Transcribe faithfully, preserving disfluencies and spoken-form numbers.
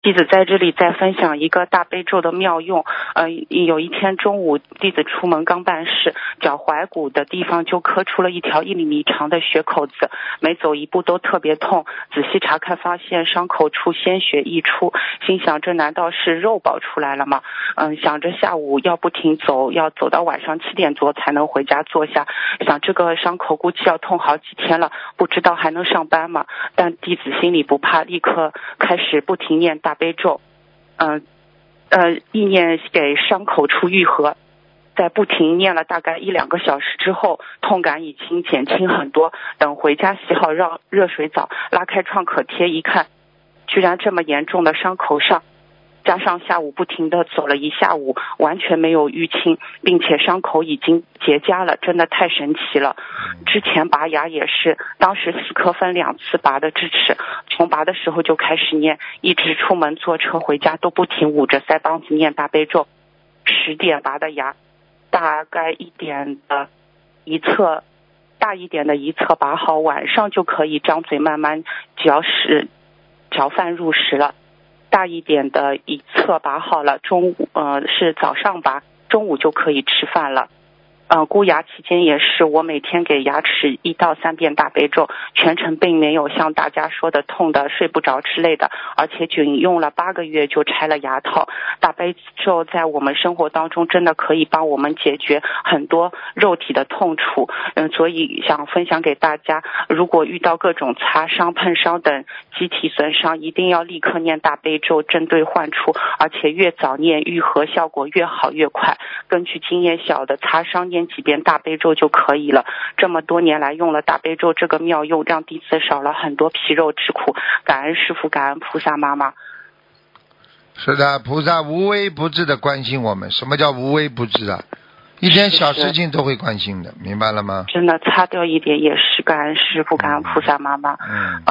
弟子在这里再分享一个大悲咒的妙用。呃，有一天中午，弟子出门刚办事，脚踝骨的地方就磕出了一条一厘米长的血口子，每走一步都特别痛。仔细查看，发现伤口处鲜血溢出，心想这难道是肉爆出来了吗？嗯，想着下午要不停走，要走到晚上七点多才能回家坐下。想这个伤口估计要痛好几天了，不知道还能上班吗？但弟子心里不怕，立刻开始不停念大悲咒，嗯呃意念给伤口处愈合。在不停念了大概一两个小时之后，痛感已经减轻很多。等回家洗好热热水澡，拉开创可贴一看，居然这么严重的伤口上，加上下午不停的走了一下午，完全没有淤青，并且伤口已经结痂了，真的太神奇了。之前拔牙也是，当时四颗分两次拔的智齿，从拔的时候就开始念，一直出门坐车回家都不停捂着腮帮子念大悲咒。十点拔的牙，大概一点的一侧大一点的一侧拔好，晚上就可以张嘴慢慢嚼食嚼饭入食了。大一点的一侧拔好了，中午呃是早上拔，中午就可以吃饭了。呃，箍牙期间也是，我每天给牙齿一到三遍大悲咒，全程并没有像大家说的痛的睡不着之类的，而且仅用了八个月就拆了牙套。大悲咒在我们生活当中真的可以帮我们解决很多肉体的痛楚，嗯，所以想分享给大家，如果遇到各种擦伤、碰伤等机体损伤，一定要立刻念大悲咒，针对患处，而且越早念愈合效果越好越快。根据经验，小的擦伤念几遍大悲咒就可以了。这么多年来用了大悲咒这个妙用，让弟子少了很多皮肉之苦，感恩师父，感恩菩萨妈妈。 是的，菩萨无微不至的关心我们。什么叫无微不至啊？一点小事情都会关心的，明白了吗？ 真的擦掉一点也是感恩师父，感恩菩萨妈妈。 嗯。